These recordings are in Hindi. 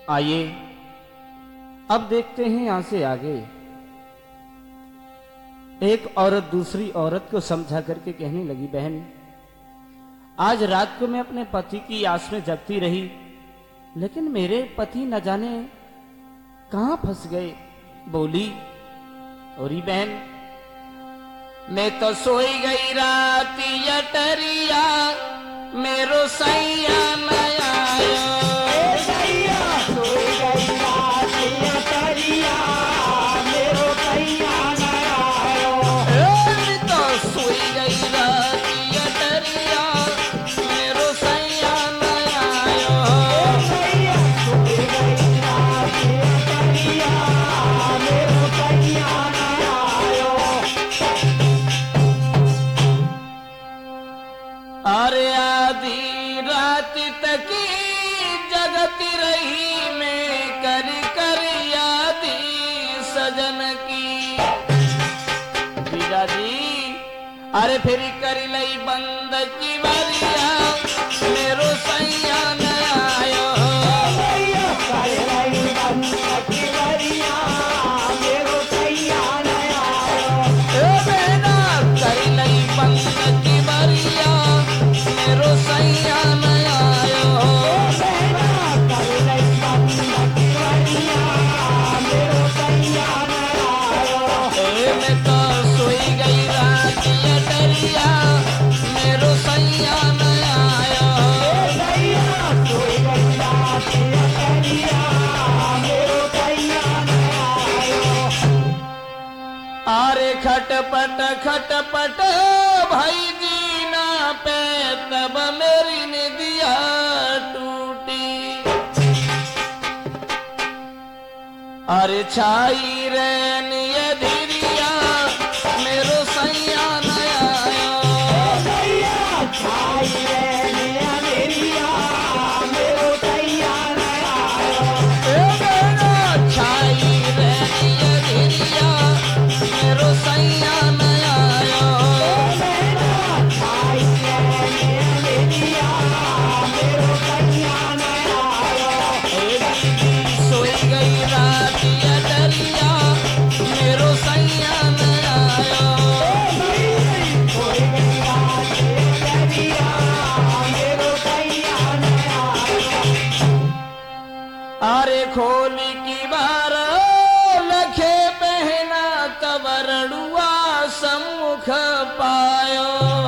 आइए अब देखते हैं यहां से आगे। एक औरत दूसरी औरत को समझा करके कहने लगी, बहन आज रात को मैं अपने पति की आस में जगती रही, लेकिन मेरे पति न जाने कहां फंस गए। बोली, औरी बहन मैं तो सोई गई रात अटरिया, मेरो सैया न आयो। अरे आधी रात तक जगती रही मैं, कर कर यादी सजन की। जीजा जी अरे फिर कर लई बंद की बारिया, मेरो सैया न आयो। खटपट खटपट भाई जीना पे तब मेरी निदिया टूटी। अरे छाई रहनी धीरिया, मेरो सैया न आयो। छाई रहनी धीरिया, मेरो सैया न आयो। छाई रहनी धीरिया, मेरो सैया न आयो। छाई रहनी धीरिया, मेरो सैया न आयो। सोई गई रात अटरिया, मेरो सैया न आयो। सोई गई रात अटरिया, मेरो सैया न आयो। अरे खोली की बार लखे पहना, तब रड़ुआ सम्मुख पायो।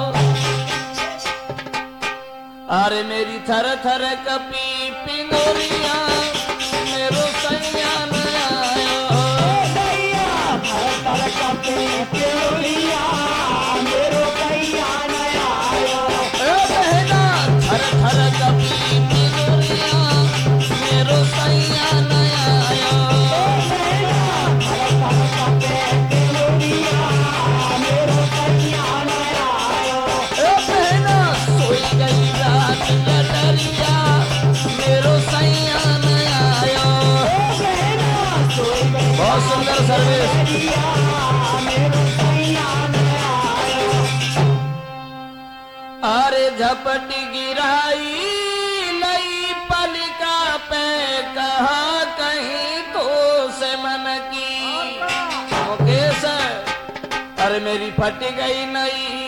अरे मेरी थर थर कपी पिंगोरिया, मेरो सैया न आयो। थर थर कपी पिंगोरिया, मेरो सैया न आयो। बहना थर थर कपी पिंगोरिया, मेरो सैया न आयो। बहुत सुंदर सर्विस। अरे झपट गिराई लई पलिका पे, कहा कहीं तो से मन की। मुकेश अरे मेरी फट गई नहीं